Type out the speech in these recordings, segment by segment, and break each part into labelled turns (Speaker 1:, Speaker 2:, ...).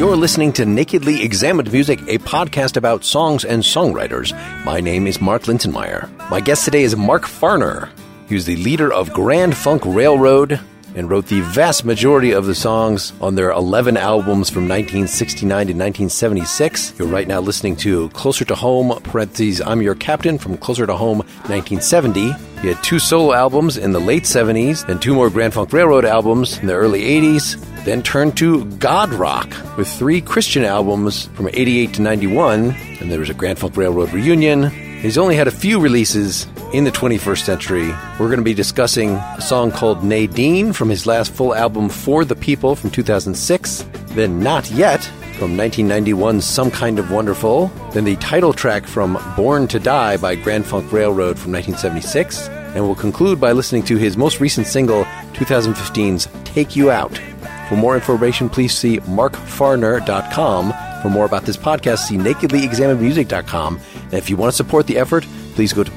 Speaker 1: You're listening to Nakedly Examined Music, a podcast about songs and songwriters. My name is Mark Linsenmeyer. My guest today is Mark Farner. He was the leader of Grand Funk Railroad and wrote the vast majority of the songs on their 11 albums from 1969 to 1976. You're right now listening to Closer to Home, parentheses, I'm Your Captain, from Closer to Home, 1970. He had 2 solo albums in the late 70s, then 2 more Grand Funk Railroad albums in the early 80s, then turned to God Rock with 3 Christian albums from 88 to 91, and there was a Grand Funk Railroad reunion. He's only had a few releases in the 21st century. We're going to be discussing a song called Nadine from his last full album, For the People, from 2006, then Not Yet from 1991's Some Kind of Wonderful, then the title track from Born to Die by Grand Funk Railroad from 1976, and we'll conclude by listening to his most recent single, 2015's Take You Out. For more information, please see markfarner.com. For more about this podcast, see nakedlyexaminedmusic.com. And if you want to support the effort, please go to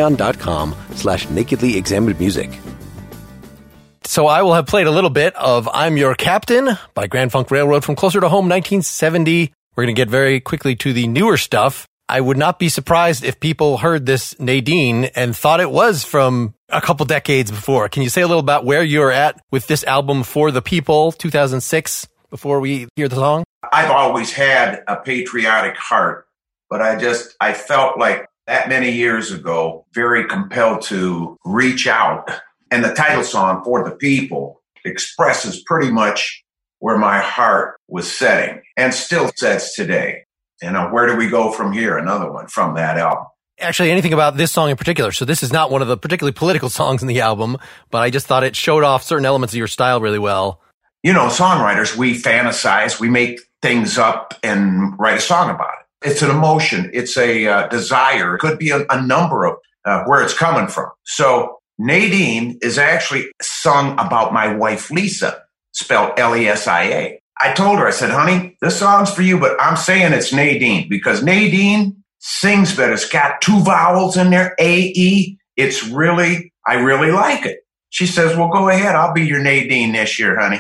Speaker 1: patreon.com/nakedlyexaminedmusic. So I will have played a little bit of I'm Your Captain by Grand Funk Railroad from Closer to Home, 1970. We're going to get very quickly to the newer stuff. I would not be surprised if people heard this Nadine and thought it was from a couple decades before. Can you say a little about where you're at with this album, For the People, 2006, before we hear the song?
Speaker 2: I've always had a patriotic heart, but I felt like that many years ago, very compelled to reach out. And the title song, For the People, expresses pretty much where my heart was setting and still sets today. Where do we go from here? Another one from that album.
Speaker 1: Actually, anything about this song in particular? So this is not one of the particularly political songs in the album, but I just thought it showed off certain elements of your style really well.
Speaker 2: You know, songwriters, we fantasize, we make things up and write a song about it. It's an emotion. It's a desire. It could be a number of where it's coming from. So Nadine is actually sung about my wife, Lisa, spelled Lesia. I told her, I said, honey, this song's for you, but I'm saying it's Nadine because Nadine sings better. It's got 2 vowels in there, A-E. I really like it. She says, well, go ahead. I'll be your Nadine this year, honey.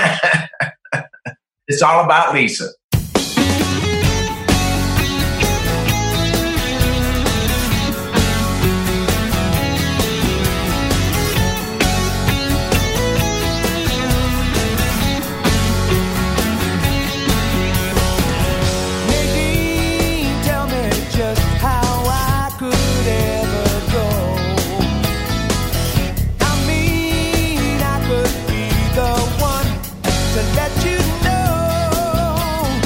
Speaker 2: It's all about Lisa.
Speaker 3: Let you know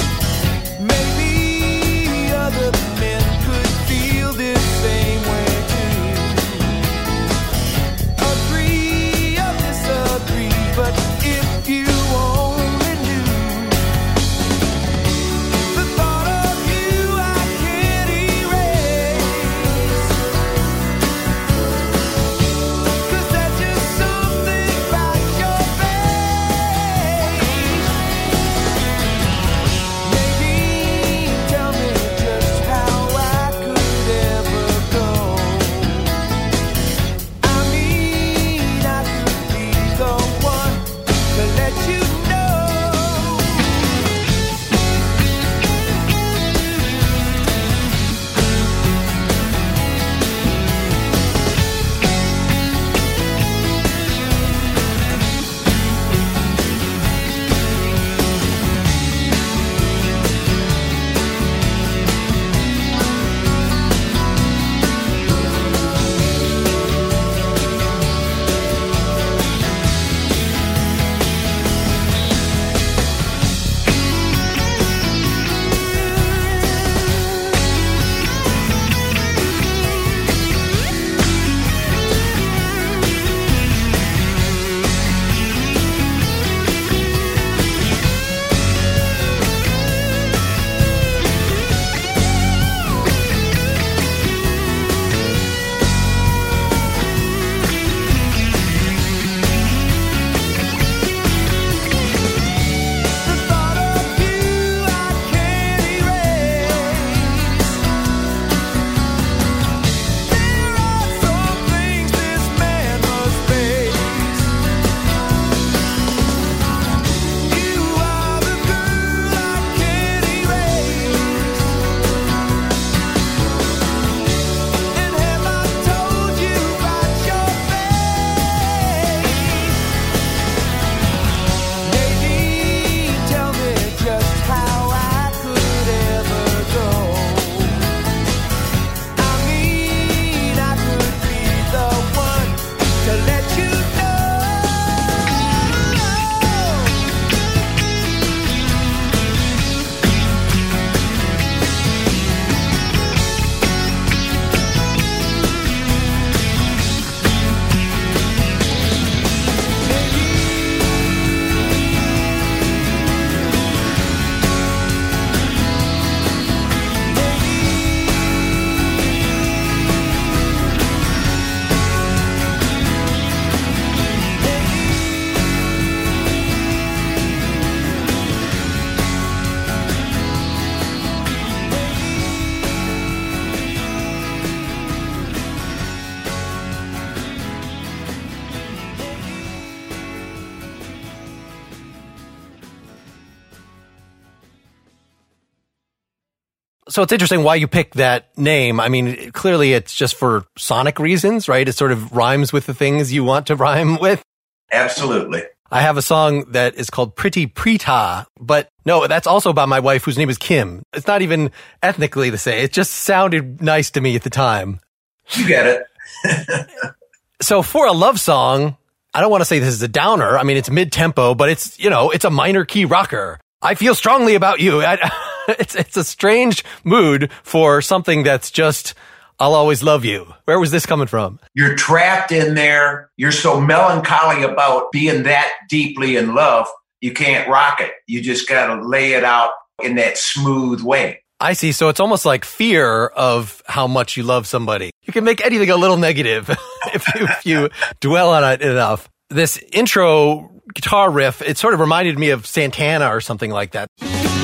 Speaker 1: So it's interesting why you picked that name. I mean, clearly it's just for sonic reasons, right? It sort of rhymes with the things you want to rhyme with.
Speaker 2: Absolutely.
Speaker 1: I have a song that is called Pretty Preeta, but no, that's also about my wife whose name is Kim. It's not even ethnically the same. It just sounded nice to me at the time.
Speaker 2: You get it.
Speaker 1: So for a love song, I don't want to say this is a downer. I mean, it's mid-tempo, but it's, it's a minor key rocker. I feel strongly about you. It's a strange mood for something that's just, I'll always love you. Where was this coming from?
Speaker 2: You're trapped in there. You're so melancholy about being that deeply in love. You can't rock it. You just got to lay it out in that smooth way.
Speaker 1: I see. So it's almost like fear of how much you love somebody. You can make anything a little negative if you dwell on it enough. This intro guitar riff, it sort of reminded me of Santana or something like that.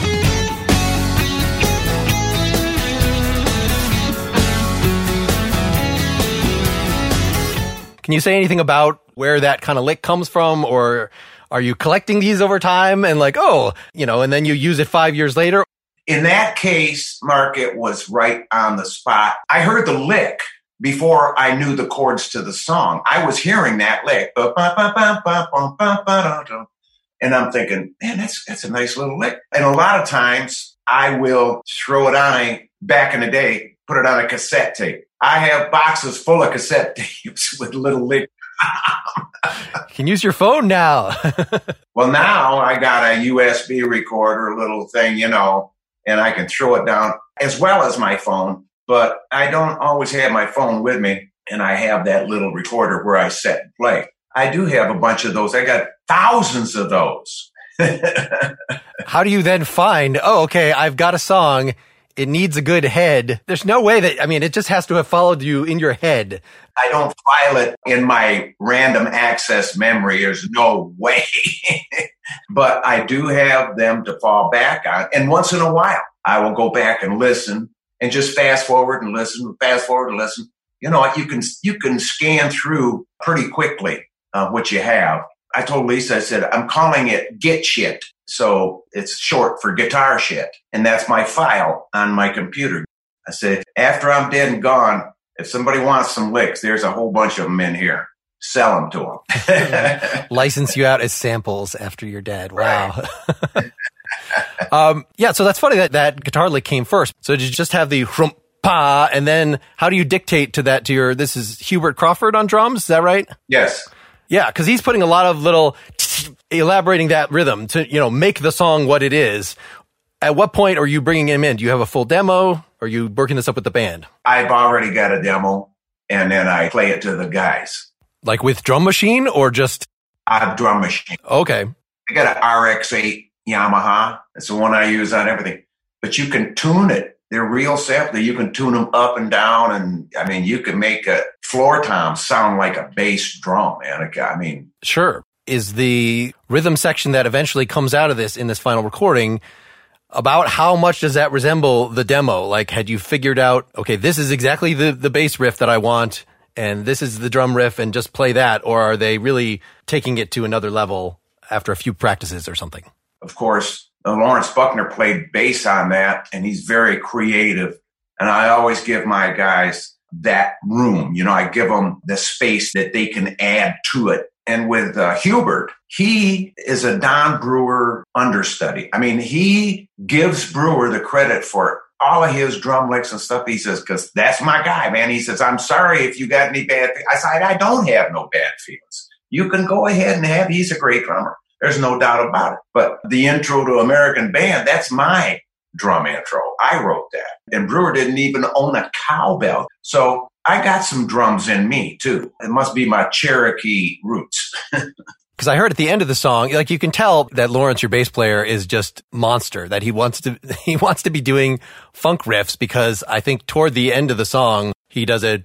Speaker 1: Can you say anything about where that kind of lick comes from, or are you collecting these over time and like, and then you use it 5 years later?
Speaker 2: In that case, Mark, it was right on the spot. I heard the lick before I knew the chords to the song. I was hearing that lick. And I'm thinking, man, that's a nice little lick. And a lot of times I will throw it on back in the day, put it on a cassette tape. I have boxes full of cassette tapes with little licks.
Speaker 1: You can use your phone now.
Speaker 2: Well, now I got a USB recorder, a little thing, and I can throw it down as well as my phone. But I don't always have my phone with me, and I have that little recorder where I set and play. I do have a bunch of those. I got thousands of those.
Speaker 1: How do you then find, okay, I've got a song. It needs a good head. There's no way it just has to have followed you in your head.
Speaker 2: I don't file it in my random access memory. There's no way. But I do have them to fall back on. And once in a while, I will go back and listen and just fast forward and listen, fast forward and listen. You can scan through pretty quickly what you have. I told Lisa, I said, I'm calling it Git Shit. So it's short for guitar shit. And that's my file on my computer. I said, after I'm dead and gone, if somebody wants some licks, there's a whole bunch of them in here. Sell them to them.
Speaker 1: License you out as samples after you're dead. Wow. So that's funny that guitar lick came first. So did you just have the pa, and then how do you dictate to that this is Hubert Crawford on drums, is that right?
Speaker 2: Yes.
Speaker 1: Yeah, because he's putting a lot of little elaborating that rhythm to, make the song what it is. At what point are you bringing him in? Do you have a full demo? Or are you working this up with the band?
Speaker 2: I've already got a demo, and then I play it to the guys.
Speaker 1: Like with drum machine or just?
Speaker 2: I have drum machine.
Speaker 1: Okay.
Speaker 2: I got an RX-8 Yamaha. That's the one I use on everything. But you can tune it. They're real simple. You can tune them up and down. And you can make a floor tom sound like a bass drum, man.
Speaker 1: Sure. Is the rhythm section that eventually comes out of this in this final recording, about how much does that resemble the demo? Like, had you figured out, okay, this is exactly the bass riff that I want, and this is the drum riff, and just play that? Or are they really taking it to another level after a few practices or something?
Speaker 2: Of course, Lawrence Buckner played bass on that, and he's very creative. And I always give my guys that room. I give them the space that they can add to it. And with Hubert, he is a Don Brewer understudy. He gives Brewer the credit for all of his drum licks and stuff. He says, because that's my guy, man. He says, I'm sorry if you got any bad feelings. I said, I don't have no bad feelings. You can go ahead and he's a great drummer. There's no doubt about it. But the intro to American Band, that's my drum intro. I wrote that. And Brewer didn't even own a cowbell. So I got some drums in me, too. It must be my Cherokee roots.
Speaker 1: Because I heard at the end of the song, like you can tell that Lawrence, your bass player, is just monster, that he wants to be doing funk riffs, because I think toward the end of the song, he does a...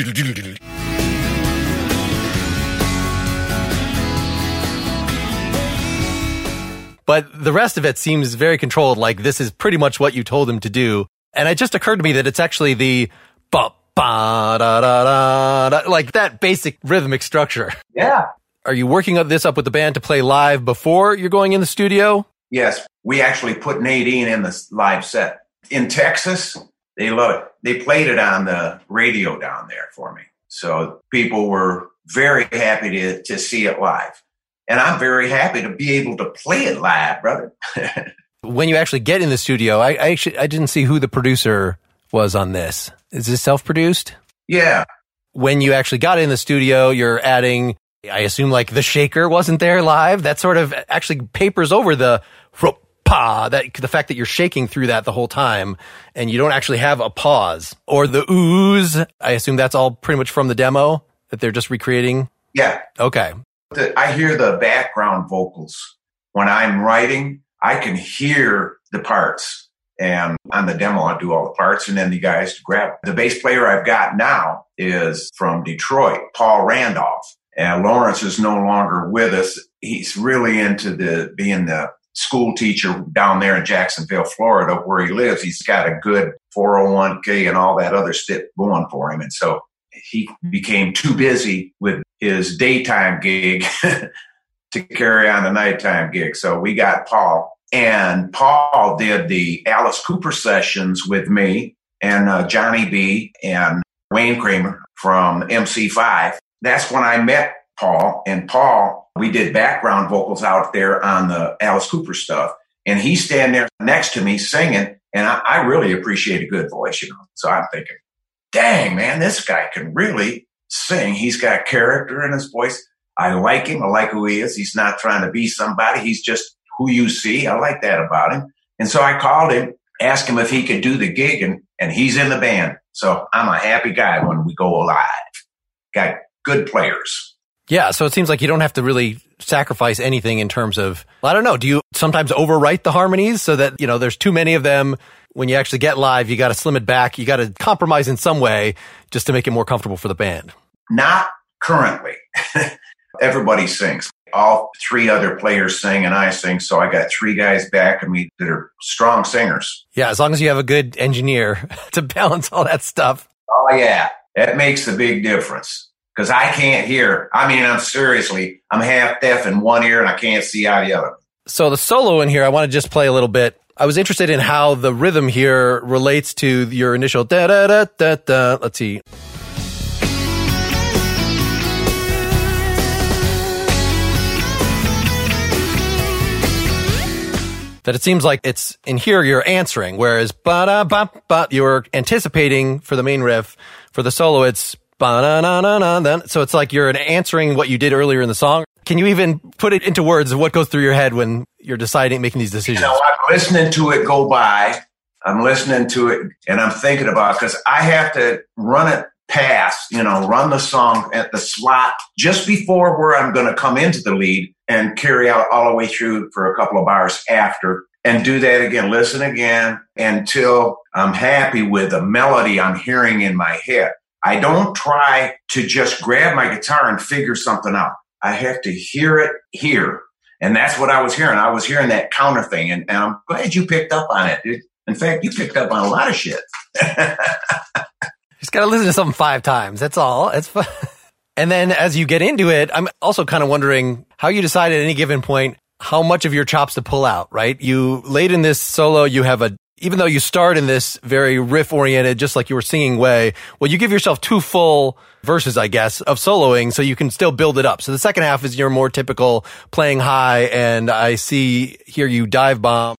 Speaker 1: But the rest of it seems very controlled, like this is pretty much what you told him to do. And it just occurred to me that it's actually the ba-ba-da-da-da, like that basic rhythmic structure.
Speaker 2: Yeah.
Speaker 1: Are you working this up with the band to play live before you're going in the studio?
Speaker 2: Yes. We actually put Nadine in the live set. In Texas, they love it. They played it on the radio down there for me. So people were very happy to see it live. And I'm very happy to be able to play it live, brother.
Speaker 1: When you actually get in the studio, I didn't see who the producer was on this. Is this self-produced?
Speaker 2: Yeah.
Speaker 1: When you actually got in the studio, you're adding, I assume, like the shaker wasn't there live. That sort of actually papers over the the fact that you're shaking through that the whole time and you don't actually have a pause. Or the ooze, I assume that's all pretty much from the demo that they're just recreating?
Speaker 2: Yeah.
Speaker 1: Okay.
Speaker 2: I hear the background vocals. When I'm writing, I can hear the parts. And on the demo, I do all the parts and then the guys to grab it. The bass player I've got now is from Detroit, Paul Randolph. And Lawrence is no longer with us. He's really into being the school teacher down there in Jacksonville, Florida, where he lives. He's got a good 401k and all that other stuff going for him. And so he became too busy with his daytime gig to carry on the nighttime gig. So we got Paul. And Paul did the Alice Cooper sessions with me and Johnny B and Wayne Kramer from MC5. That's when I met Paul. And Paul, we did background vocals out there on the Alice Cooper stuff. And he's standing there next to me singing. And I really appreciate a good voice, So I'm thinking, dang, man, this guy can really sing. He's got character in his voice. I like him. I like who he is. He's not trying to be somebody. He's just who you see. I like that about him. And so I called him, asked him if he could do the gig, and he's in the band. So I'm a happy guy when we go live. Got good players.
Speaker 1: Yeah, so it seems like you don't have to really sacrifice anything in terms of, I don't know, do you sometimes overwrite the harmonies so that, there's too many of them? When you actually get live, you got to slim it back. You got to compromise in some way just to make it more comfortable for the band.
Speaker 2: Not currently. Everybody sings. All three other players sing and I sing. So I got three guys back of me that are strong singers.
Speaker 1: Yeah, as long as you have a good engineer to balance all that stuff.
Speaker 2: Oh, yeah. That makes a big difference. Because I can't hear. I'm half deaf in one ear and I can't see out the other.
Speaker 1: So the solo in here, I want to just play a little bit. I was interested in how the rhythm here relates to your initial da-da-da-da-da. Let's see. That it seems like it's in here you're answering, whereas ba-da-ba-ba, you're anticipating for the main riff. For the solo, it's ba-da-na-na-na. So it's like you're answering what you did earlier in the song. Can you even put it into words of what goes through your head when you're making these decisions?
Speaker 2: I'm listening to it go by. I'm listening to it and I'm thinking about it because I have to run it past, run the song at the slot just before where I'm going to come into the lead and carry out all the way through for a couple of bars after and do that again, listen again until I'm happy with the melody I'm hearing in my head. I don't try to just grab my guitar and figure something out. I have to hear it here. And that's what I was hearing. I was hearing that counter thing. And I'm glad you picked up on it, dude. In fact, you picked up on a lot of shit.
Speaker 1: Just got to listen to something 5 times. That's all. It's fun. And then as you get into it, I'm also kind of wondering how you decide at any given point how much of your chops to pull out, right? You late in this solo, you have even though you start in this very riff-oriented, just like you were singing way, well, you give yourself 2 full verses, I guess, of soloing so you can still build it up. So the second half is your more typical playing high, and I hear you dive bomb.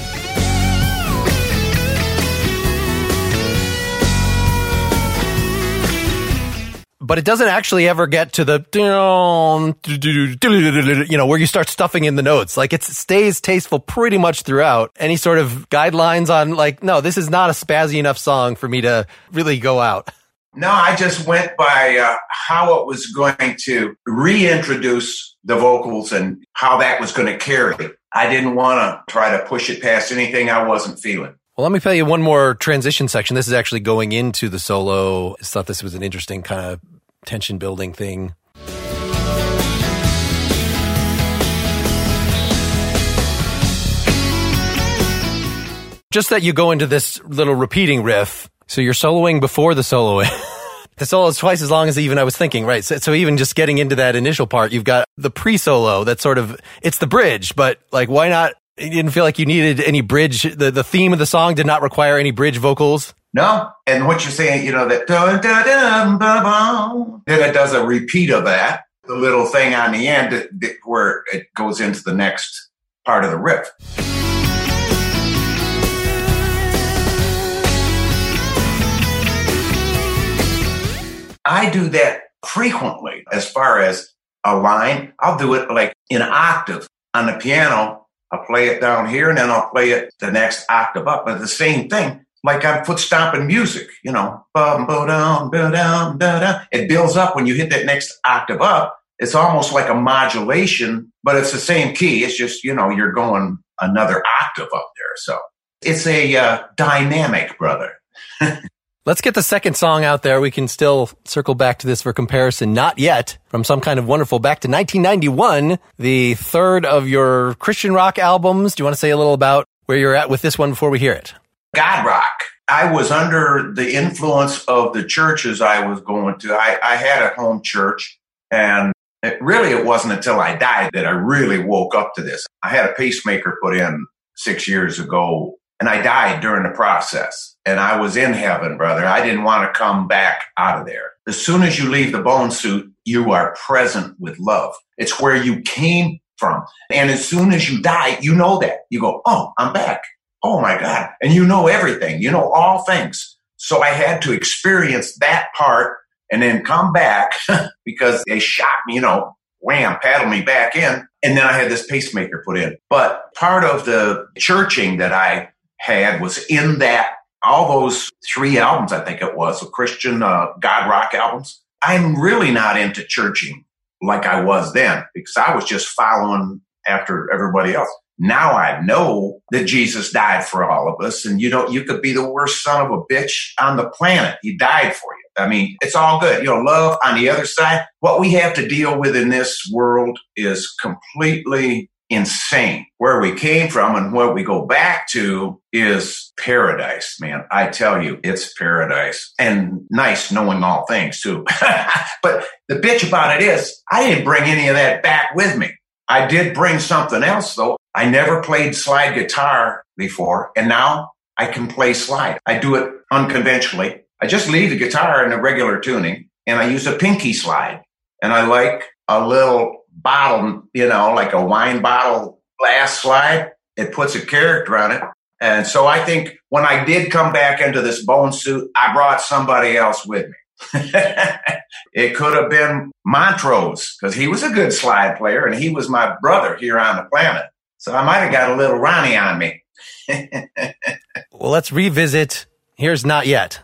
Speaker 1: But it doesn't actually ever get to the, where you start stuffing in the notes. Like it stays tasteful pretty much throughout. Any sort of guidelines on no, this is not a spazzy enough song for me to really go out?
Speaker 2: No, I just went by how it was going to reintroduce the vocals and how that was going to carry. I didn't want to try to push it past anything I wasn't feeling.
Speaker 1: Well, let me play you one more transition section. This is actually going into the solo. I thought this was an interesting kind of tension building thing. Just that you go into this little repeating riff. So you're soloing before the solo. The solo is twice as long as even I was thinking, right? So even just getting into that initial part, you've got the pre-solo that's sort of, it's the bridge, but why not You didn't feel like you needed any bridge. The theme of the song did not require any bridge vocals.
Speaker 2: No. And what you're saying, that dun, dun, dun, ba, ba, then it does a repeat of that, the little thing on the end where it goes into the next part of the riff. I do that frequently as far as a line. I'll do it like in an octave on the piano. I'll play it down here and then I'll play it the next octave up. But the same thing, like I'm foot stomping music, It builds up when you hit that next octave up. It's almost like a modulation, but it's the same key. It's just, you're going another octave up there. So it's a dynamic, brother.
Speaker 1: Let's get the second song out there. We can still circle back to this for comparison. Not Yet, from Some Kind of Wonderful, back to 1991, the third of your Christian rock albums. Do you want to say a little about where you're at with this one before we hear it?
Speaker 2: God rock. I was under the influence of the churches I was going to. I had a home church, and it wasn't until I died that I really woke up to this. I had a pacemaker put in 6 years ago, and I died during the process. And I was in heaven, brother. I didn't want to come back out of there. As soon as you leave the bone suit, you are present with love. It's where you came from. And as soon as you die, you know that. You go, oh, I'm back. Oh, my God. And you know everything. You know all things. So I had to experience that part and then come back because they shot me, wham, paddled me back in. And then I had this pacemaker put in. But part of the churching that I had was in that, all those 3 albums, I think it was, of Christian God rock albums. I'm really not into churching like I was then because I was just following after everybody else. Now I know that Jesus died for all of us. And, you could be the worst son of a bitch on the planet. He died for you. I mean, it's all good. Love on the other side. What we have to deal with in this world is completely insane. Where we came from and what we go back to is paradise, man. I tell you, it's paradise. And nice knowing all things, too. But the bitch about it is, I didn't bring any of that back with me. I did bring something else, though. I never played slide guitar before, and now I can play slide. I do it unconventionally. I just leave the guitar in a regular tuning, and I use a pinky slide. And I like a little bottle, like a wine bottle glass slide. It puts a character on it. And so I think when I did come back into this bone suit, I brought somebody else with me. It could have been Montrose because he was a good slide player and he was my brother here on the planet. So I might have got a little Ronnie on me.
Speaker 1: Well, let's revisit. Here's Not Yet.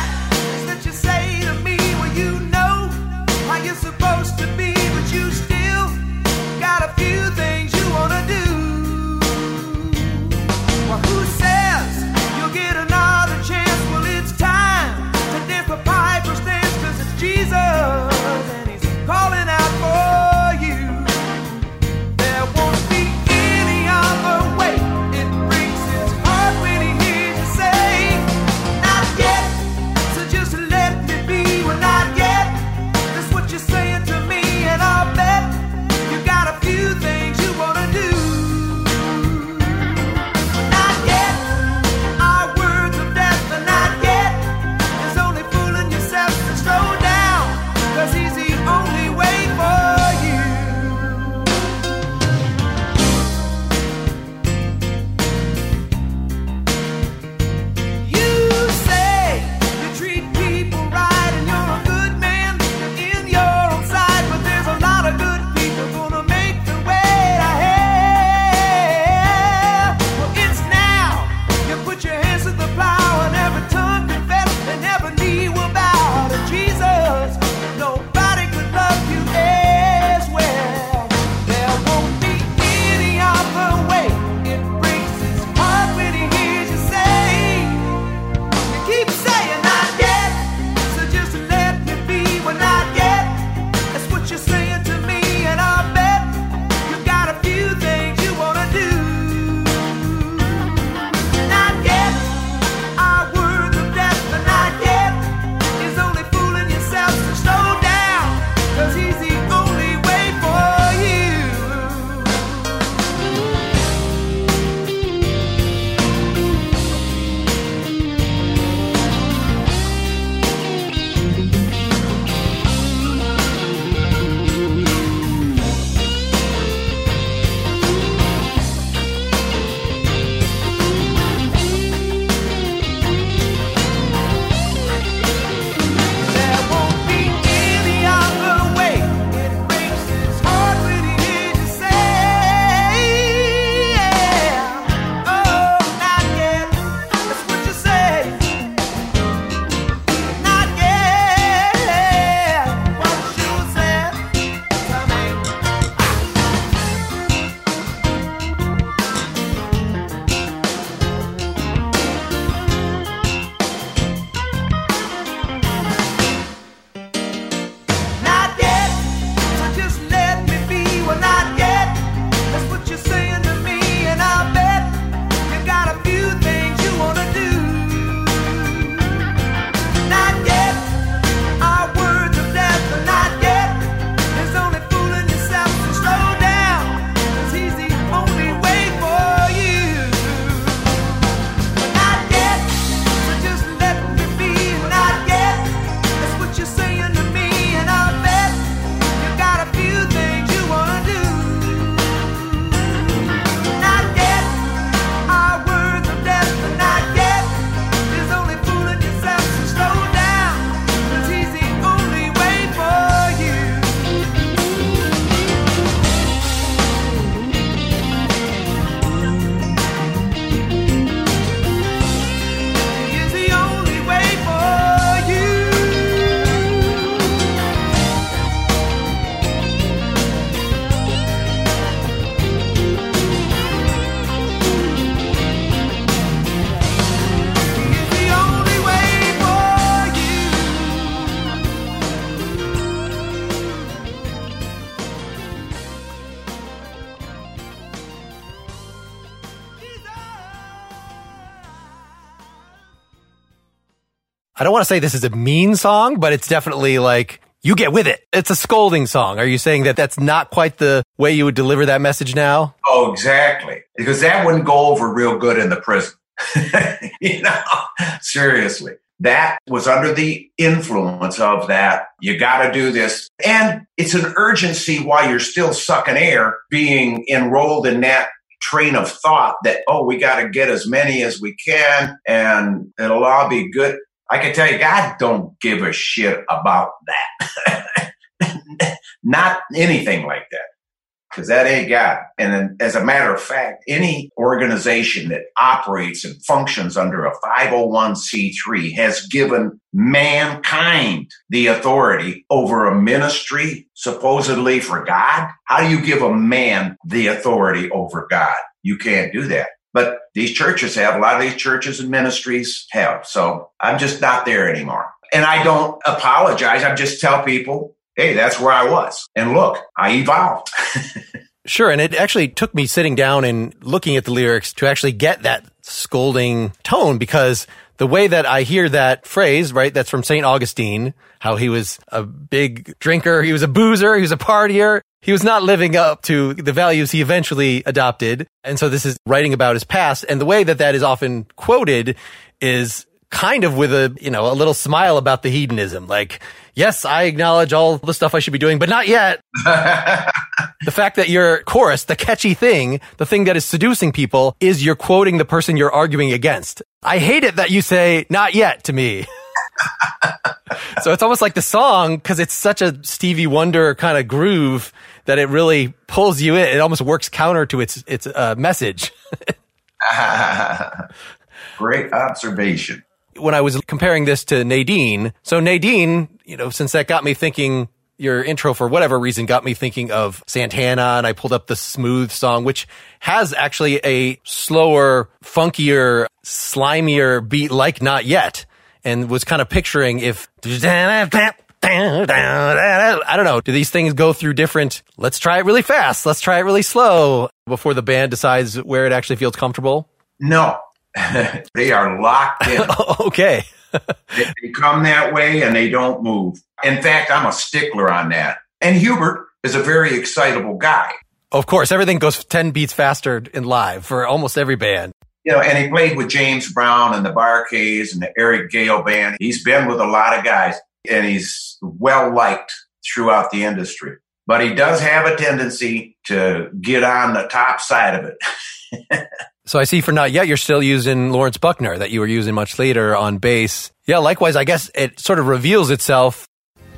Speaker 3: Supposed to be, but you still
Speaker 1: I don't want to say this is a mean song, but it's definitely like, you get with it. It's a scolding song. Are you saying that that's not quite the way you would deliver that message now?
Speaker 2: Oh, exactly. Because that wouldn't go over real good in the prison. Seriously. That was under the influence of that. You got to do this. And it's an urgency while you're still sucking air, being enrolled in that train of thought that, oh, we got to get as many as we can and it'll all be good. I can tell you, God don't give a shit about that. Not anything like that. Because that ain't God. And as a matter of fact, any organization that operates and functions under a 501c3 has given mankind the authority over a ministry supposedly for God. How do you give a man the authority over God? You can't do that. But these churches have, a lot of these churches and ministries have. So I'm just not there anymore. And I don't apologize. I just tell people, hey, that's where I was. And look, I evolved.
Speaker 1: Sure. And it actually took me sitting down and looking at the lyrics to actually get that scolding tone, because the way that I hear that phrase, right, that's from St. Augustine, how he was a big drinker, he was a boozer, he was a partier. He was not living up to the values he eventually adopted. And so this is writing about his past. And the way that that is often quoted is kind of with a, a little smile about the hedonism. Like, yes, I acknowledge all the stuff I should be doing, but not yet. The fact that your chorus, the catchy thing, the thing that is seducing people, is you're quoting the person you're arguing against. I hate it that you say, not yet, to me. So it's almost like the song, because it's such a Stevie Wonder kind of groove that it really pulls you in. It almost works counter to its message.
Speaker 2: Great observation.
Speaker 1: When I was comparing this to Nadine, so Nadine, since that got me thinking, your intro for whatever reason got me thinking of Santana, and I pulled up the Smooth song, which has actually a slower, funkier, slimier beat like Not Yet, and was kind of picturing if, I don't know, do these things go through different, let's try it really fast, let's try it really slow, before the band decides where it actually feels comfortable?
Speaker 2: No. They are locked in.
Speaker 1: Okay.
Speaker 2: They come that way and they don't move. In fact, I'm a stickler on that. And Hubert is a very excitable guy.
Speaker 1: Of course, everything goes 10 beats faster in live for almost every band.
Speaker 2: And he played with James Brown and the Bar-Kays and the Eric Gale band. He's been with a lot of guys, and he's well-liked throughout the industry. But he does have a tendency to get on the top side of it.
Speaker 1: So I see for Not Yet, you're still using Lawrence Buckner that you were using much later on bass. Yeah, likewise, I guess it sort of reveals itself.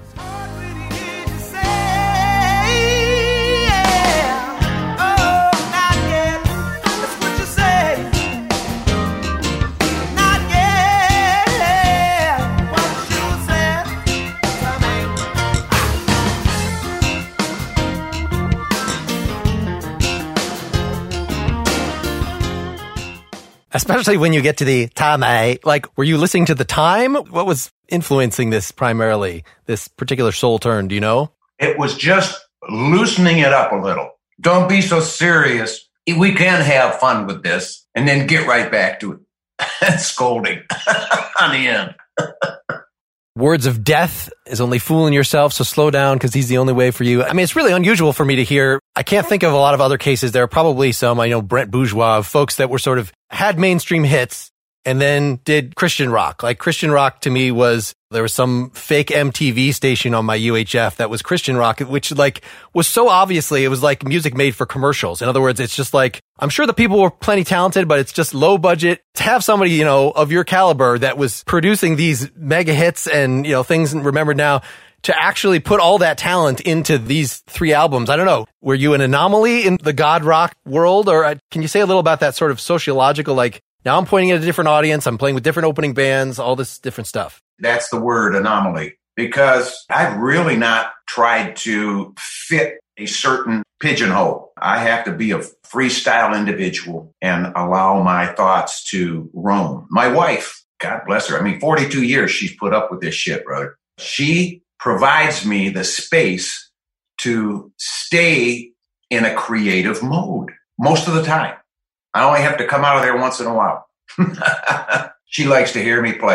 Speaker 1: Especially when you get to the time, like, were you listening to the time? What was influencing this primarily, this particular soul turn? Do you know?
Speaker 2: It was just loosening it up a little. Don't be so serious. We can have fun with this and then get right back to it. Scolding on the end.
Speaker 1: Words of death is only fooling yourself, so slow down because he's the only way for you. I mean, it's really unusual for me to hear. I can't think of a lot of other cases. There are probably some, I know Brent Bourgeois, folks that were sort of had mainstream hits and then did Christian rock. Like Christian rock to me was, there was some fake MTV station on my UHF that was Christian rock, which like was so obviously, it was like music made for commercials. In other words, it's just like, I'm sure the people were plenty talented, but it's just low budget to have somebody, of your caliber that was producing these mega hits and, things remembered now, to actually put all that talent into these 3 albums. I don't know. Were you an anomaly in the God rock world? Or can you say a little about that sort of sociological, like, now I'm pointing at a different audience, I'm playing with different opening bands, all this different stuff?
Speaker 2: That's the word, anomaly, because I've really not tried to fit a certain pigeonhole. I have to be a freestyle individual and allow my thoughts to roam. My wife, God bless her, 42 years she's put up with this shit, brother. She provides me the space to stay in a creative mode most of the time. I only have to come out of there once in a while. She likes to hear me play.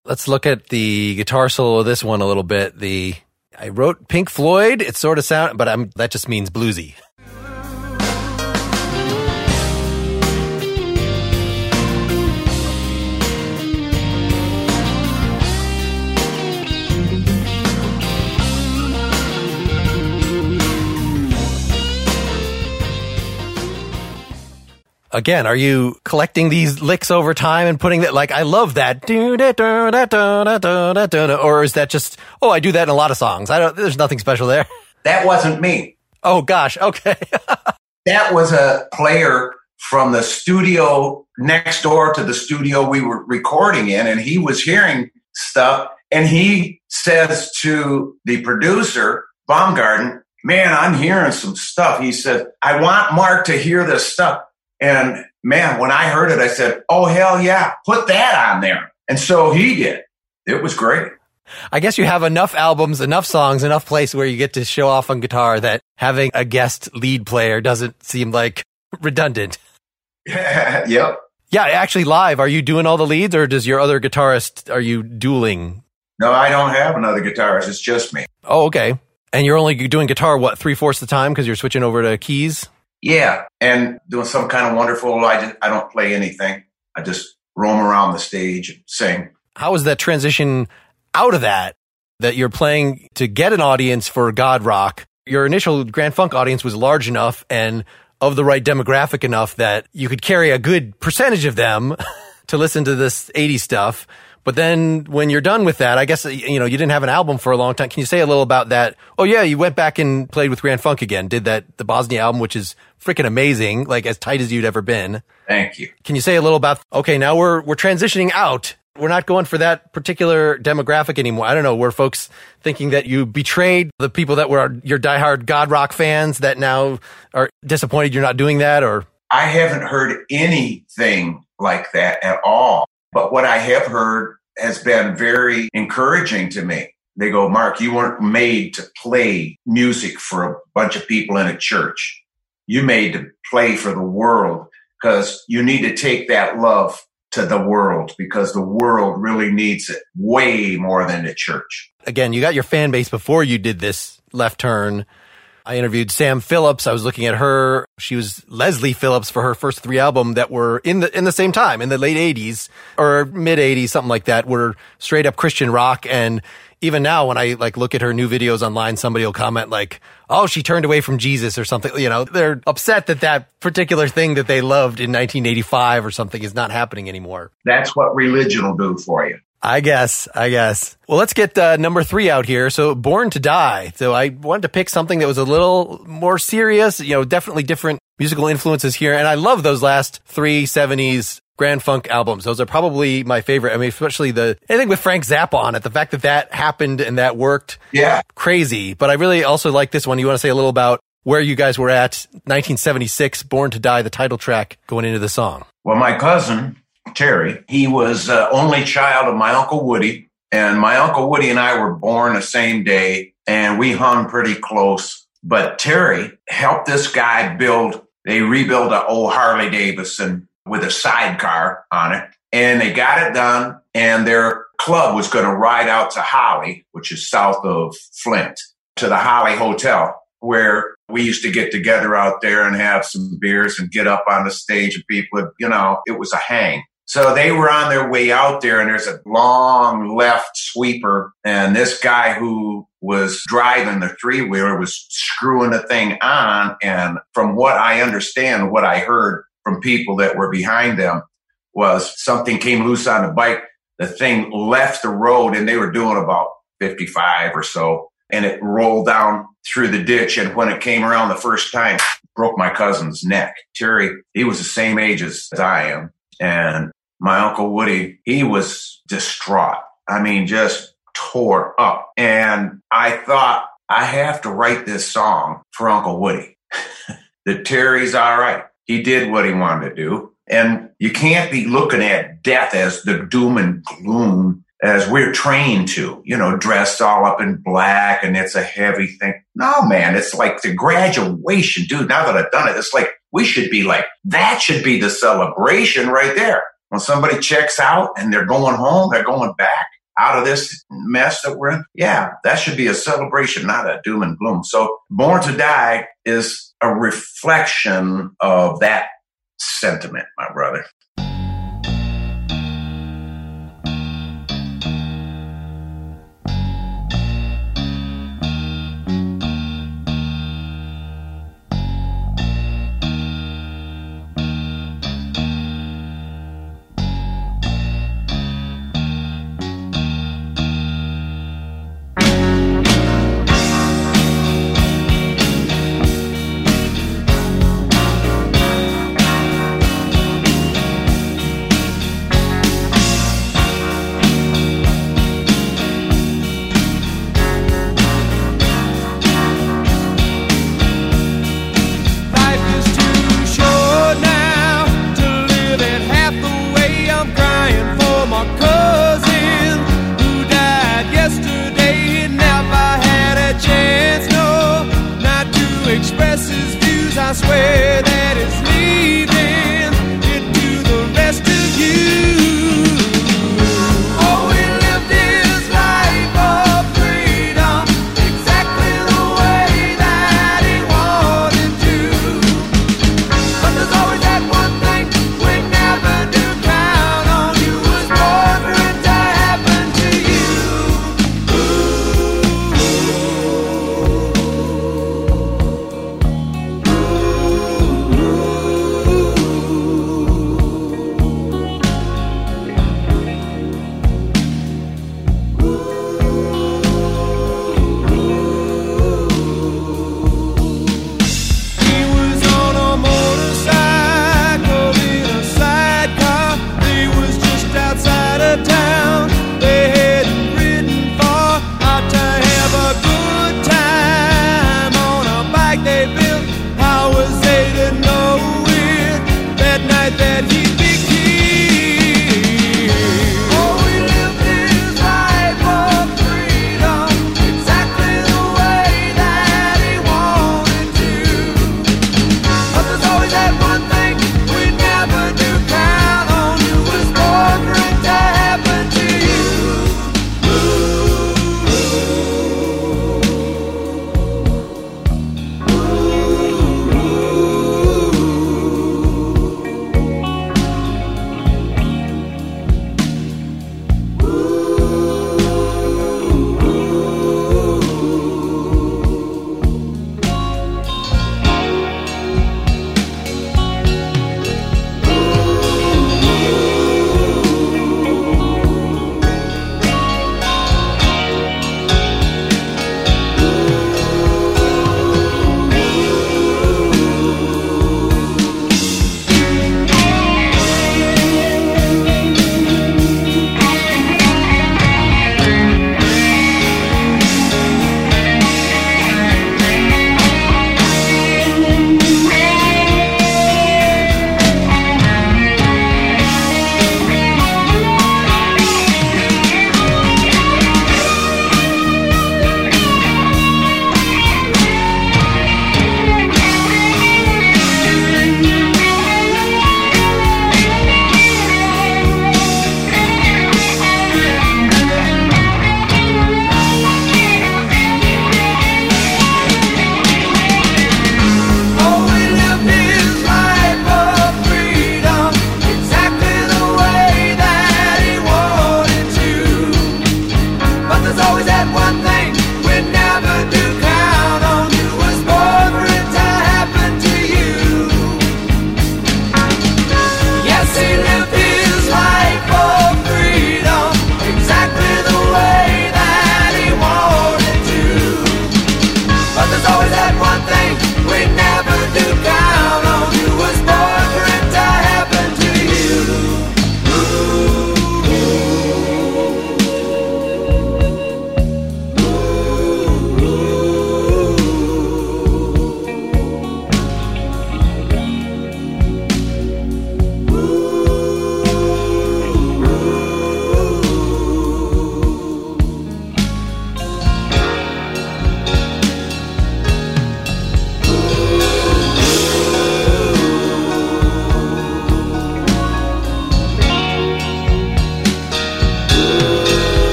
Speaker 1: Let's look at the guitar solo of this one a little bit. I wrote Pink Floyd. It sort of sound, but that just means bluesy. Again, are you collecting these licks over time and putting that, like, I love that, or is that just, I do that in a lot of songs. There's nothing special there.
Speaker 2: That wasn't me.
Speaker 1: Oh gosh. Okay.
Speaker 2: That was a player from the studio next door to the studio we were recording in, and he was hearing stuff, and he says to the producer, Baumgarten, man, I'm hearing some stuff. He said, I want Mark to hear this stuff. And man, when I heard it, I said, oh, hell yeah, put that on there. And so he did. It was great.
Speaker 1: I guess you have enough albums, enough songs, enough place where you get to show off on guitar that having a guest lead player doesn't seem like redundant.
Speaker 2: Yep.
Speaker 1: Yeah, actually live, are you doing all the leads, or does your other guitarist, are you dueling?
Speaker 2: No, I don't have another guitarist. It's just me.
Speaker 1: Oh, okay. And you're only doing guitar, 3/4 of the time because you're switching over to keys?
Speaker 2: Yeah, and doing some kind of wonderful, I don't play anything. I just roam around the stage and sing.
Speaker 1: How was that transition out of that you're playing to get an audience for God Rock? Your initial Grand Funk audience was large enough and of the right demographic enough that you could carry a good percentage of them to listen to this 80s stuff. But then when you're done with that, I guess, you didn't have an album for a long time. Can you say a little about that? Oh yeah, you went back and played with Grand Funk again, did the Bosnia album, which is freaking amazing, like as tight as you'd ever been.
Speaker 2: Thank you.
Speaker 1: Can you say a little about, okay, now we're transitioning out. We're not going for that particular demographic anymore. I don't know, were folks thinking that you betrayed the people that were your diehard God Rock fans that now are disappointed you're not doing that, or?
Speaker 2: I haven't heard anything like that at all. But what I have heard has been very encouraging to me. They go, Mark, you weren't made to play music for a bunch of people in a church. You made to play for the world, because you need to take that love to the world, because the world really needs it way more than the church.
Speaker 1: Again, you got your fan base before you did this left turn. I interviewed Sam Phillips. I was looking at her. She was Leslie Phillips for her first 3 albums that were in the same time, in the late 80s or mid 80s, something like that, were straight up Christian rock. And even now, when I look at her new videos online, somebody will comment like, oh, she turned away from Jesus or something. They're upset that particular thing that they loved in 1985 or something is not happening anymore.
Speaker 2: That's what religion will do for you.
Speaker 1: I guess. Well, let's get number 3 out here. So Born to Die. So I wanted to pick something that was a little more serious, definitely different musical influences here. And I love those last 3 70s Grand Funk albums. Those are probably my favorite. I mean, especially anything with Frank Zappa on it. The fact that happened and that worked.
Speaker 2: Yeah.
Speaker 1: Crazy. But I really also like this one. You want to say a little about where you guys were at 1976, Born to Die, the title track going into the song?
Speaker 2: Well, my cousin, Terry, he was only child of my Uncle Woody, and my Uncle Woody and I were born the same day, and we hung pretty close. But Terry helped this guy rebuild an old Harley Davidson with a sidecar on it, and they got it done, and their club was going to ride out to Holly, which is south of Flint, to the Holly Hotel, where we used to get together out there and have some beers and get up on the stage, and people would, it was a hang. So they were on their way out there, and there's a long left sweeper, and this guy who was driving the 3-wheeler was screwing the thing on. And from what I understand, what I heard from people that were behind them was something came loose on the bike. The thing left the road, and they were doing about 55 or so, and it rolled down through the ditch. And when it came around the first time, it broke my cousin's neck. Terry, he was the same age as I am. And my Uncle Woody, he was distraught. I mean, just tore up. And I thought, I have to write this song for Uncle Woody. That Terry's all right. He did what he wanted to do. And you can't be looking at death as the doom and gloom as we're trained to, dressed all up in black, and it's a heavy thing. No, man, it's like the graduation. Dude, now that I've done it, it's like, we should be like, that should be the celebration right there. When somebody checks out and they're going home, they're going back, out of this mess that we're in, yeah, that should be a celebration, not a doom and gloom. So Born to Die is a reflection of that sentiment, my brother.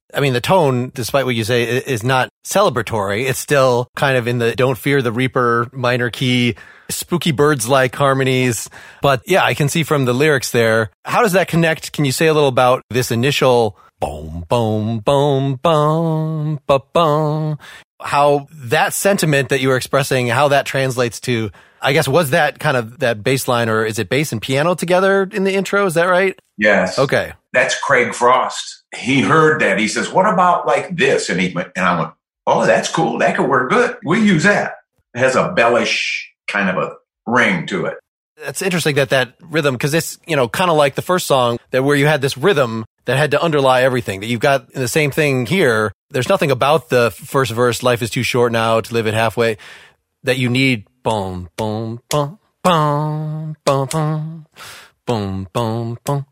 Speaker 1: I mean, the tone, despite what you say, is not celebratory. It's still kind of in the Don't Fear the Reaper minor key, spooky birds-like harmonies. But yeah, I can see from the lyrics there. How does that connect? Can you say a little about this initial boom, boom, boom, boom, ba, boom? How that sentiment that you were expressing, how that translates to, I guess, was that kind of that bass line, or is it bass and piano together in the intro? Is that right?
Speaker 2: Yes.
Speaker 1: Okay.
Speaker 2: That's Craig Frost. He heard that. He says, what about like this? And I went, oh, that's cool. That could work good. We use that. It has a bellish kind of a ring to it.
Speaker 1: That's interesting that rhythm, because it's, kind of like the first song that where you had this rhythm that had to underlie everything that you've got in the same thing here. There's nothing about the first verse, life is too short now to live it halfway, that you need boom, boom, boom, boom, boom, boom, boom, boom, boom.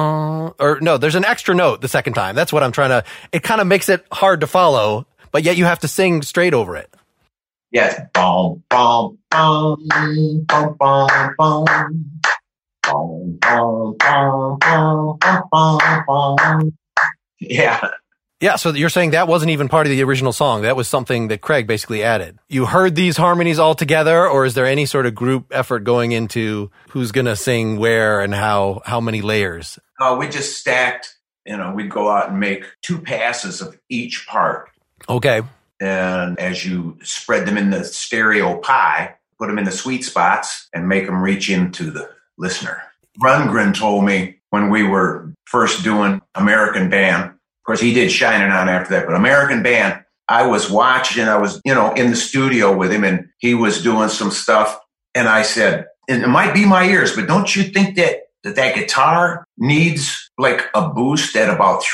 Speaker 1: Or no, there's an extra note the second time. That's what I'm trying to, it kind of makes it hard to follow, but yet you have to sing straight over it.
Speaker 2: Yes. Boom, boom, boom, boom, boom, boom. Boom, boom, boom, boom, boom, boom. Yeah.
Speaker 1: Yeah, so you're saying that wasn't even part of the original song. That was something that Craig basically added. You heard these harmonies all together, or is there any sort of group effort going into who's going to sing where and how many layers?
Speaker 2: We just stacked, we'd go out and make 2 passes of each part.
Speaker 1: Okay.
Speaker 2: And as you spread them in the stereo pie, put them in the sweet spots and make them reach into the listener. Rundgren told me when we were first doing American Band, of course, he did Shining On after that, but American Band, I was watching, I was, in the studio with him, and he was doing some stuff. And I said, and it might be my ears, but don't you think that guitar needs like a boost at about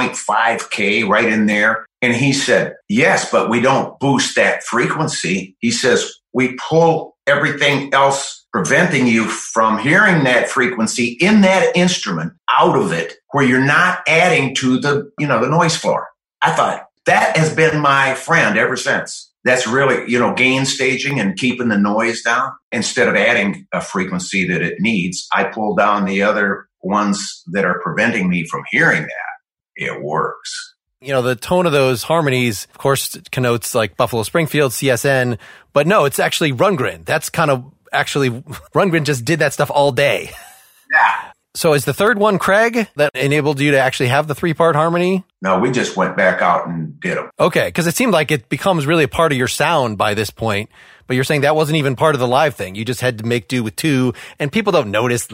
Speaker 2: 3.5K right in there? And he said, yes, but we don't boost that frequency. He says, we pull everything else preventing you from hearing that frequency in that instrument out of it, where you're not adding to the noise floor. I thought that has been my friend ever since. That's really, gain staging and keeping the noise down. Instead of adding a frequency that it needs, I pull down the other ones that are preventing me from hearing that. It works.
Speaker 1: The tone of those harmonies, of course, connotes like Buffalo Springfield, CSN, but no, it's actually Rundgren. That's kind of actually, Rundgren just did that stuff all day.
Speaker 2: Yeah.
Speaker 1: So is the third one Craig that enabled you to actually have the 3-part harmony?
Speaker 2: No, we just went back out and did them.
Speaker 1: Okay, because it seemed like it becomes really a part of your sound by this point, but you're saying that wasn't even part of the live thing. You just had to make do with 2, and people don't notice,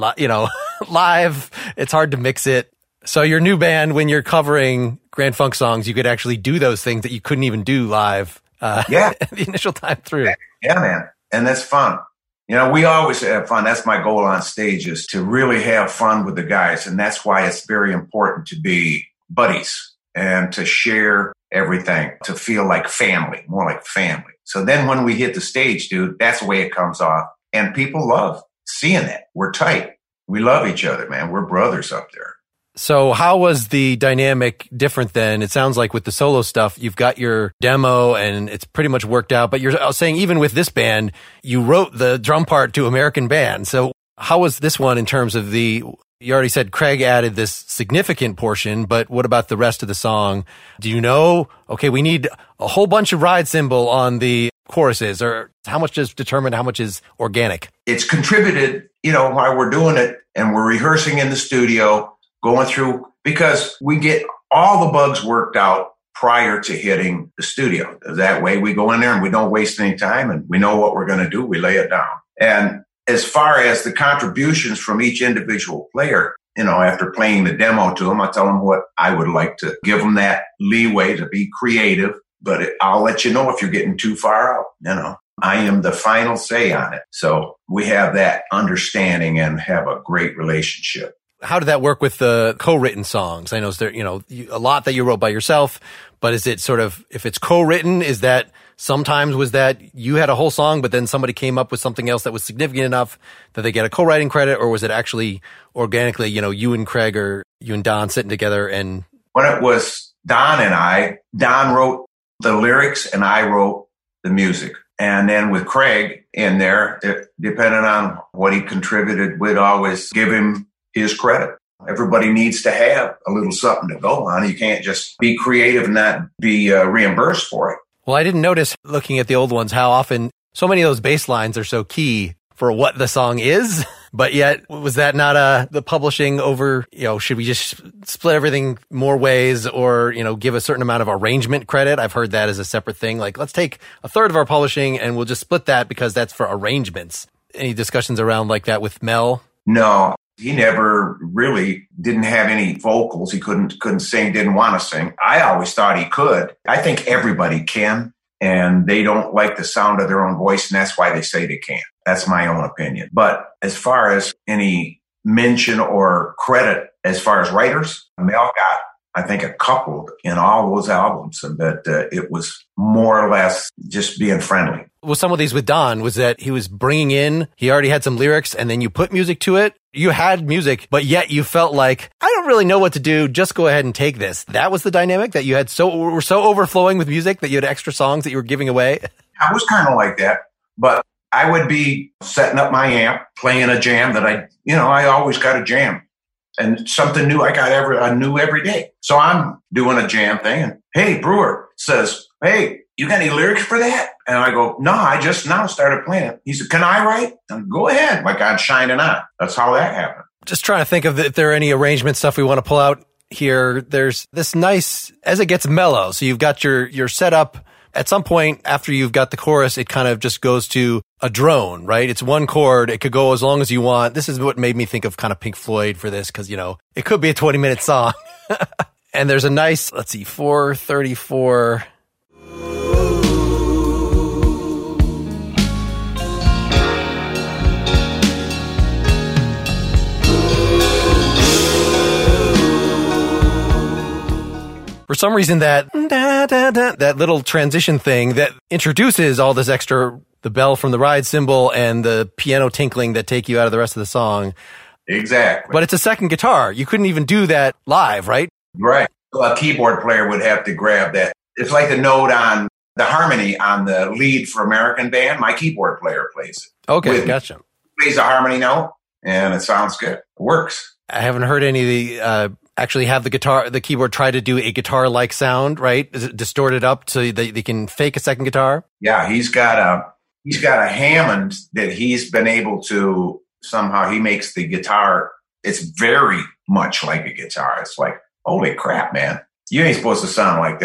Speaker 1: live. It's hard to mix it. So your new band, when you're covering Grand Funk songs, you could actually do those things that you couldn't even do live. The initial time through.
Speaker 2: Yeah, man. And that's fun. We always have fun. That's my goal on stage, is to really have fun with the guys. And that's why it's very important to be buddies and to share everything, to feel like family, more like family. So then when we hit the stage, dude, that's the way it comes off. And people love seeing that. We're tight. We love each other, man. We're brothers up there.
Speaker 1: So how was the dynamic different then? It sounds like with the solo stuff, you've got your demo and it's pretty much worked out. But you're saying even with this band, you wrote the drum part to American Band. So how was this one in terms of you already said Craig added this significant portion, but what about the rest of the song? Do you know, okay, we need a whole bunch of ride cymbal on the choruses, or how much is determined, how much is organic?
Speaker 2: It's contributed, while we're doing it and we're rehearsing in the studio, going through, because we get all the bugs worked out prior to hitting the studio. That way we go in there and we don't waste any time and we know what we're going to do. We lay it down. And as far as the contributions from each individual player, after playing the demo to them, I tell them what I would like to give them that leeway to be creative, but I'll let you know if you're getting too far out. I am the final say on it. So we have that understanding and have a great relationship.
Speaker 1: How did that work with the co-written songs? I know there, a lot that you wrote by yourself, but is it sort of, if it's co-written, is that sometimes was that you had a whole song, but then somebody came up with something else that was significant enough that they get a co-writing credit, or was it actually organically, you and Craig or you and Don sitting together and? When
Speaker 2: it was Don and I, Don wrote the lyrics and I wrote the music. And then with Craig in there, depending on what he contributed, we'd always give him his credit. Everybody needs to have a little something to go on. You can't just be creative and not be reimbursed for it.
Speaker 1: Well, I didn't notice looking at the old ones how often so many of those bass lines are so key for what the song is. But yet, was that not the publishing over, should we just split everything more ways or, give a certain amount of arrangement credit? I've heard that as a separate thing. Like, let's take a third of our publishing and we'll just split that because that's for arrangements. Any discussions around like that with Mel?
Speaker 2: No, he never really didn't have any vocals. He couldn't sing, didn't want to sing. I always thought he could. I think everybody can, and they don't like the sound of their own voice, and that's why they say they can't. That's my own opinion. But as far as any mention or credit, as far as writers, Mel got, I think, a couple in all those albums, and that it was more or less just being friendly.
Speaker 1: Well, some of these with Don was that he was bringing in, he already had some lyrics, and then you put music to it. You had music, but yet you felt like, I don't really know what to do. Just go ahead and take this. That was the dynamic that you had were so overflowing with music that you had extra songs that you were giving away.
Speaker 2: I was kind of like that, but I would be setting up my amp, playing a jam that I always got a jam. And something new I knew every day. So I'm doing a jam thing, and hey, Brewer says, hey, you got any lyrics for that? And I go, no, I just now started playing it. He said, can I write? And go ahead. Like I'm shining on. That's how that happened.
Speaker 1: Just trying to think of if there are any arrangement stuff we want to pull out here. There's this nice, as it gets mellow. So you've got your setup. At some point after you've got the chorus, it kind of just goes to a drone, right? It's one chord. It could go as long as you want. This is what made me think of kind of Pink Floyd for this, because, it could be a 20-minute song. And there's a nice, 4:34. For some reason, that little transition thing that introduces all this extra, the bell from the ride cymbal and the piano tinkling that take you out of the rest of the song.
Speaker 2: Exactly.
Speaker 1: But it's a second guitar. You couldn't even do that live, right?
Speaker 2: Right. A keyboard player would have to grab that. It's like the note on the harmony on the lead for American Band. My keyboard player plays it.
Speaker 1: Okay, gotcha.
Speaker 2: Plays a harmony note, and it sounds good. It works.
Speaker 1: I haven't heard any of the... actually have the keyboard try to do a guitar-like sound, right? Is it distorted up so they can fake a second guitar?
Speaker 2: Yeah, he's got a Hammond that he's been able to somehow, he makes the guitar, it's very much like a guitar. It's like, holy crap, man. You ain't supposed to sound like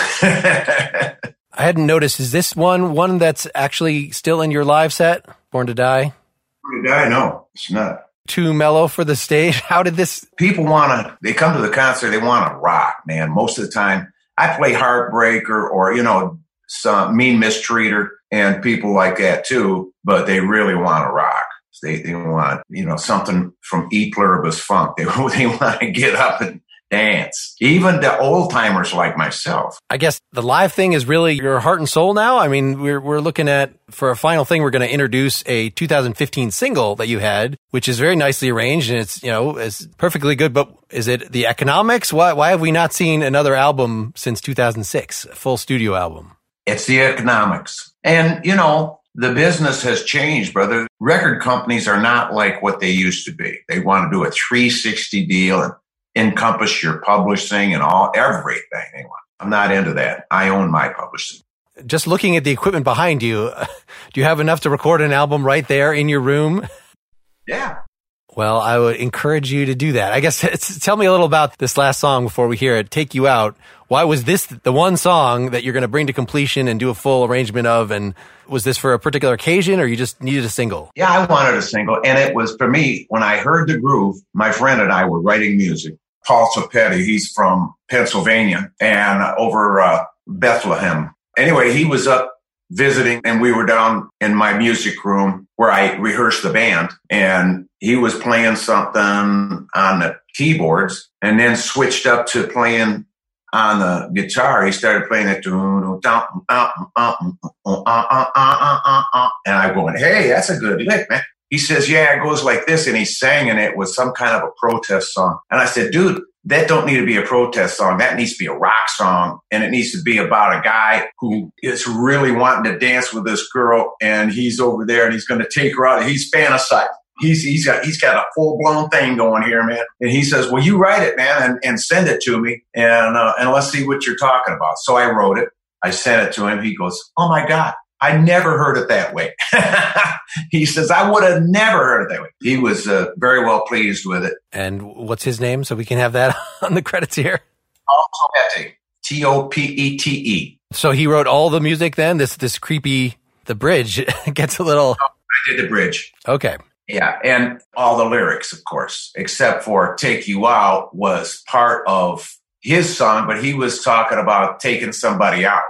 Speaker 2: that.
Speaker 1: I hadn't noticed. Is this one that's actually still in your live set, Born to Die?
Speaker 2: Born to Die? No, it's not.
Speaker 1: Too mellow for the stage? How did this?
Speaker 2: People they come to the concert, they want to rock, man. Most of the time, I play Heartbreaker or, some Mean Mistreater and people like that too, but they really want to rock. They want, something from E Pluribus Funk. They want to get up and dance. Even the old timers like myself.
Speaker 1: I guess the live thing is really your heart and soul now. I mean, we're looking at, for a final thing, we're going to introduce a 2015 single that you had, which is very nicely arranged and it's, is perfectly good. But is it the economics? Why have we not seen another album since 2006, a full studio album?
Speaker 2: It's the economics. And, the business has changed, brother. Record companies are not like what they used to be. They want to do a 360 deal and encompass your publishing and everything. I'm not into that. I own my publishing.
Speaker 1: Just looking at the equipment behind you, do you have enough to record an album right there in your room?
Speaker 2: Yeah.
Speaker 1: Well, I would encourage you to do that. I guess tell me a little about this last song before we hear it, Take You Out. Why was this the one song that you're going to bring to completion and do a full arrangement of? And was this for a particular occasion or you just needed a single?
Speaker 2: Yeah, I wanted a single. And it was for me, when I heard the groove, my friend and I were writing music. Paul Sopetti, he's from Pennsylvania and over Bethlehem. Anyway, he was up visiting and we were down in my music room where I rehearsed the band and he was playing something on the keyboards and then switched up to playing on the guitar. He started playing it and I going, hey, that's a good lick, man. He says, yeah, it goes like this. And he sang and it was some kind of a protest song. And I said, dude, that don't need to be a protest song. That needs to be a rock song. And it needs to be about a guy who is really wanting to dance with this girl. And he's over there and he's going to take her out. He's fantasizing. He's got a full blown thing going here, man. And he says, well, you write it, man, and send it to me, and let's see what you're talking about. So I wrote it. I sent it to him. He goes, oh my God, I never heard it that way. He says, I would have never heard it that way. He was very well pleased with it.
Speaker 1: And what's his name, so we can have that on the credits here?
Speaker 2: Topete. Topete.
Speaker 1: So he wrote all the music then? This creepy, the bridge gets a little...
Speaker 2: I did the bridge.
Speaker 1: Okay.
Speaker 2: Yeah, and all the lyrics, of course, except for Take You Out was part of his song, but he was talking about taking somebody out.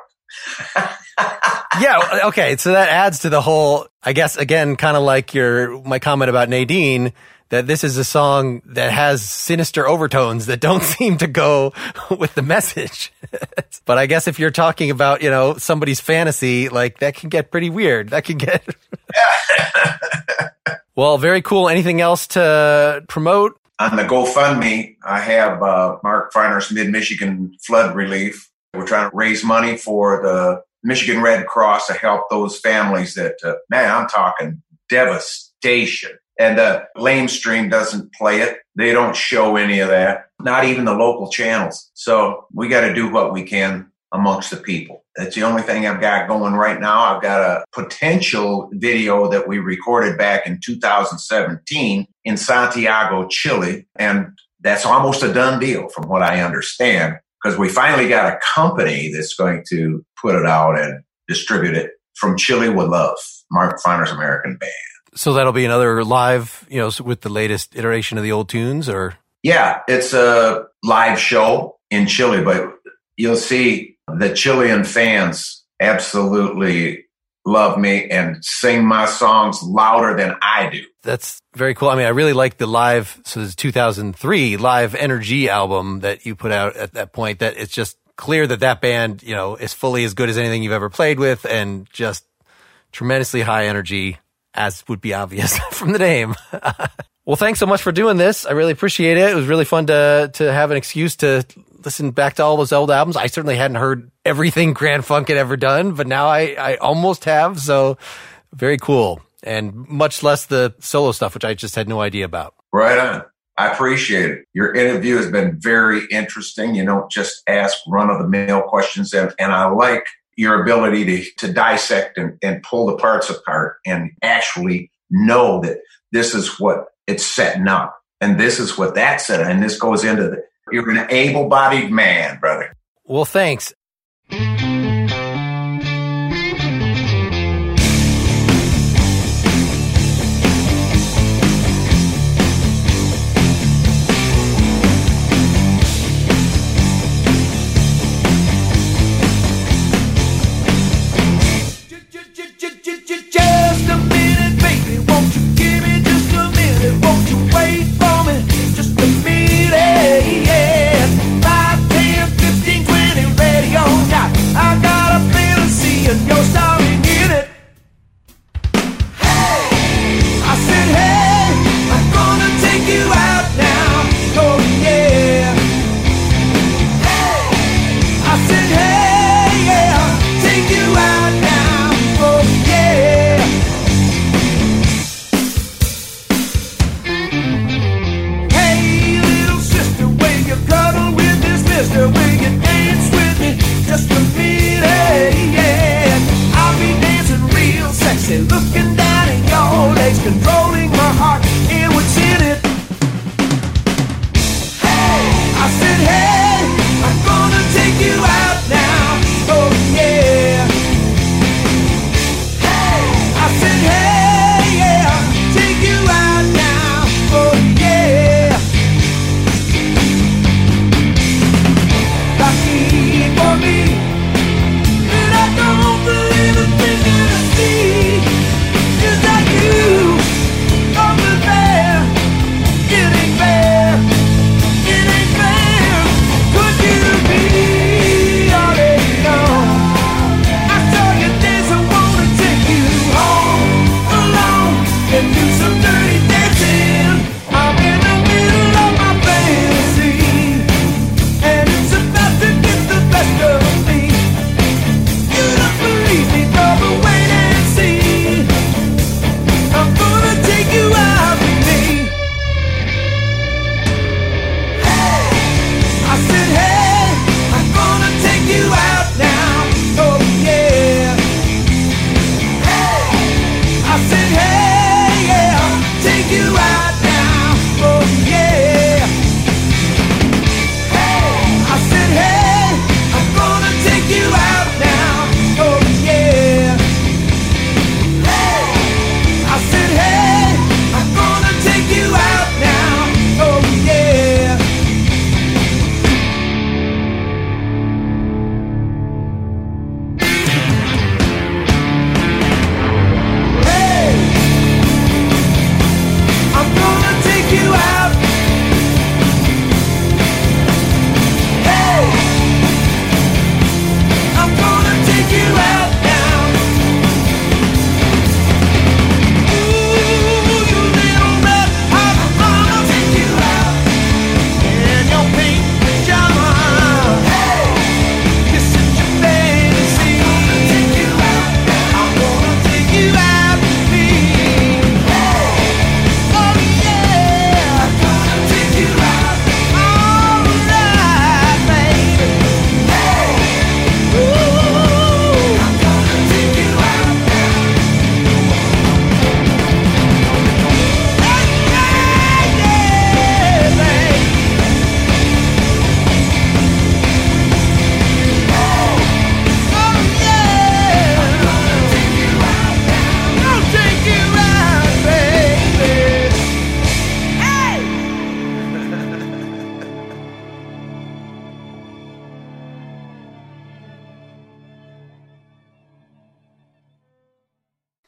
Speaker 1: Yeah, okay, so that adds to the whole, I guess, again, kind of like my comment about Nadine, that this is a song that has sinister overtones that don't seem to go with the message. But I guess if you're talking about, somebody's fantasy, like, that can get pretty weird. That can get... Well, very cool. Anything else to promote?
Speaker 2: On the GoFundMe, I have Mark Farner's Mid-Michigan Flood Relief. We're trying to raise money for the Michigan Red Cross to help those families that, I'm talking devastation. And Lamestream doesn't play it. They don't show any of that, not even the local channels. So we got to do what we can amongst the people. That's the only thing I've got going right now. I've got a potential video that we recorded back in 2017 in Santiago, Chile. And that's almost a done deal from what I understand, because we finally got a company that's going to put it out and distribute it. From Chile with Love, Mark Farner's American Band.
Speaker 1: So that'll be another live, with the latest iteration of the old tunes, or?
Speaker 2: Yeah, it's a live show in Chile, but you'll see the Chilean fans absolutely love me and sing my songs louder than I do.
Speaker 1: That's very cool. I mean, I really like the live, so this 2003 Live Energy album that you put out at that point, that it's just clear that band, is fully as good as anything you've ever played with, and just tremendously high energy, as would be obvious from the name. Well, thanks so much for doing this. I really appreciate it. It was really fun to have an excuse to listen back to all those old albums. I certainly hadn't heard everything Grand Funk had ever done, but now I almost have. So very cool. And much less the solo stuff, which I just had no idea about.
Speaker 2: Right on. I appreciate it. Your interview has been very interesting. You don't just ask run-of-the-mill questions, and I like your ability to dissect and pull the parts apart and actually know that this is what it's setting up, and this is what that's setting, and this goes into you're an able-bodied man, brother.
Speaker 1: Well, thanks.
Speaker 3: I got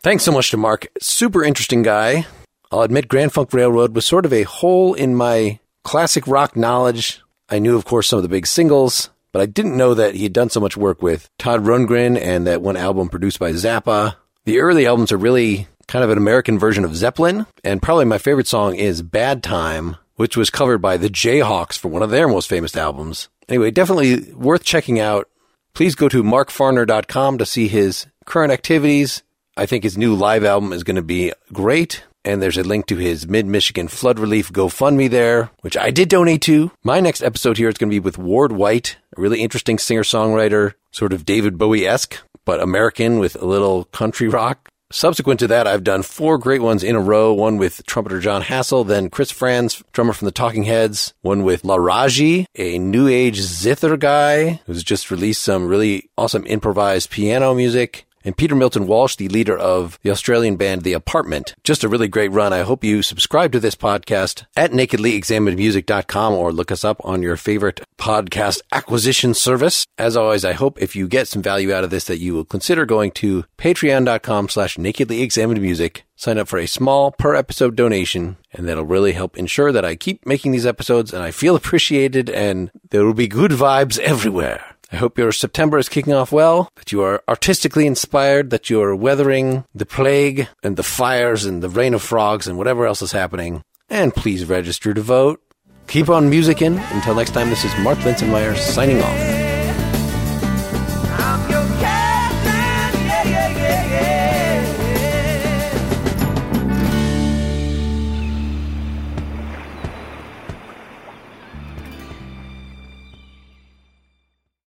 Speaker 1: Thanks so much to Mark. Super interesting guy. I'll admit Grand Funk Railroad was sort of a hole in my classic rock knowledge. I knew, of course, some of the big singles, but I didn't know that he had done so much work with Todd Rundgren and that one album produced by Zappa. The early albums are really kind of an American version of Zeppelin, and probably my favorite song is Bad Time, which was covered by the Jayhawks for one of their most famous albums. Anyway, definitely worth checking out. Please go to markfarner.com to see his current activities. I think his new live album is going to be great. And there's a link to his Mid-Michigan Flood Relief GoFundMe there, which I did donate to. My next episode here is going to be with Ward White, a really interesting singer-songwriter, sort of David Bowie-esque, but American with a little country rock. Subsequent to that, I've done 4 great ones in a row, one with trumpeter John Hassel, then Chris Franz, drummer from the Talking Heads, one with La Raji, a new age zither guy who's just released some really awesome improvised piano music, and Peter Milton Walsh, the leader of the Australian band The Apartment. Just a really great run. I hope you subscribe to this podcast at nakedlyexaminedmusic.com or look us up on your favorite podcast acquisition service. As always, I hope if you get some value out of this that you will consider going to patreon.com/nakedlyexaminedmusic. Sign up for a small per episode donation, and that'll really help ensure that I keep making these episodes and I feel appreciated and there will be good vibes everywhere. I hope your September is kicking off well, that you are artistically inspired, that you are weathering the plague and the fires and the rain of frogs and whatever else is happening. And please register to vote. Keep on musicking. Until next time, this is Mark Linsenmeyer signing off.